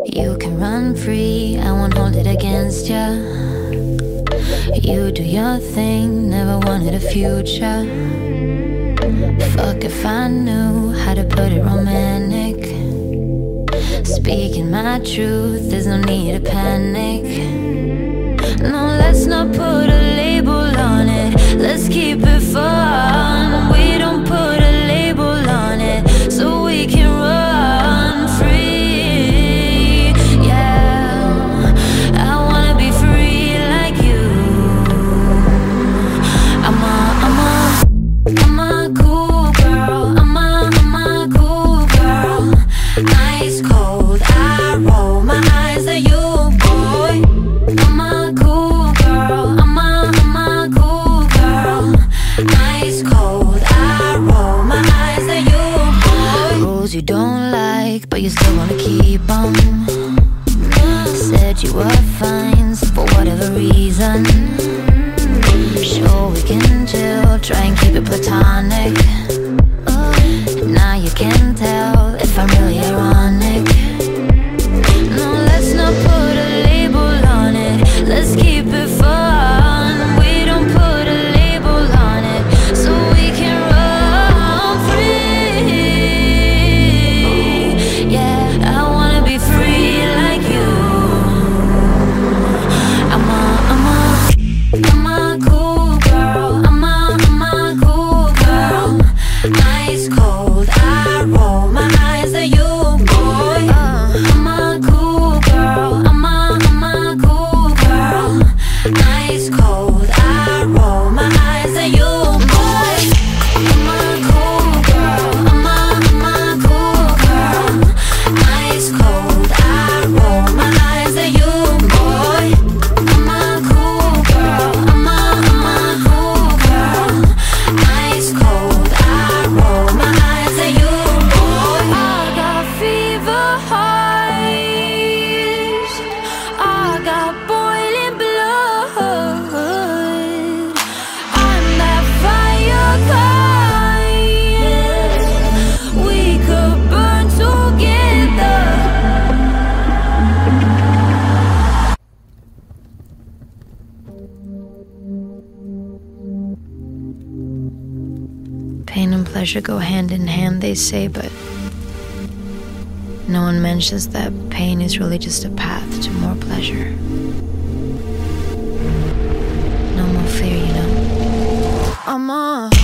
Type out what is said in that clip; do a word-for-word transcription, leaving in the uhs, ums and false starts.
You can run free, I won't hold it against ya. You do your thing, never wanted a future. Fuck if I knew how to put it romantic. Speaking my truth, there's no need to panic. No, let's not put a label on it. Let's keep it fun. We don't put a label on it, so we can run free. Yeah, I wanna be free like you. I'm a, I'm a, I'm a cool girl. I'm a, I'm a cool girl. Ice cold, I roll my eyes at you, boy. I'm a cool girl. I'm a, I'm a cool girl. Ice cold, I roll my eyes at you, boy. Rules you don't like, but you still wanna keep 'em. Said you were fine, so for whatever reason. Sure, we can chill, try and keep it platonic. Now you can tell if I'm really ironic. No, let's not put a label on it. Let's keep it fun. We don't put a label on it, so we can run free. Yeah, I wanna be free like you. I'm a, I'm a, I'm a cool girl. I'm a, I'm a cool girl. Ice cold, I roll my eyes at you, boy. uh, I'm a cool girl. I'm a, I'm a cool girl. Ice cold, I roll my eyes at you, boy. I'm a cool girl. I'm a, I'm a cool girl. Ice cold, I roll my eyes at you, boy. I'm a cool girl. I'm a, I'm a cool girl. Ice cold, I roll my eyes at you, boy. I got fever highs. I got boiling blood. I'm that fire kind. We could burn together. Pain and pleasure go hand in hand, they say, but no one mentions that pain is really just a path to more pleasure. No more fear, you know. I'm a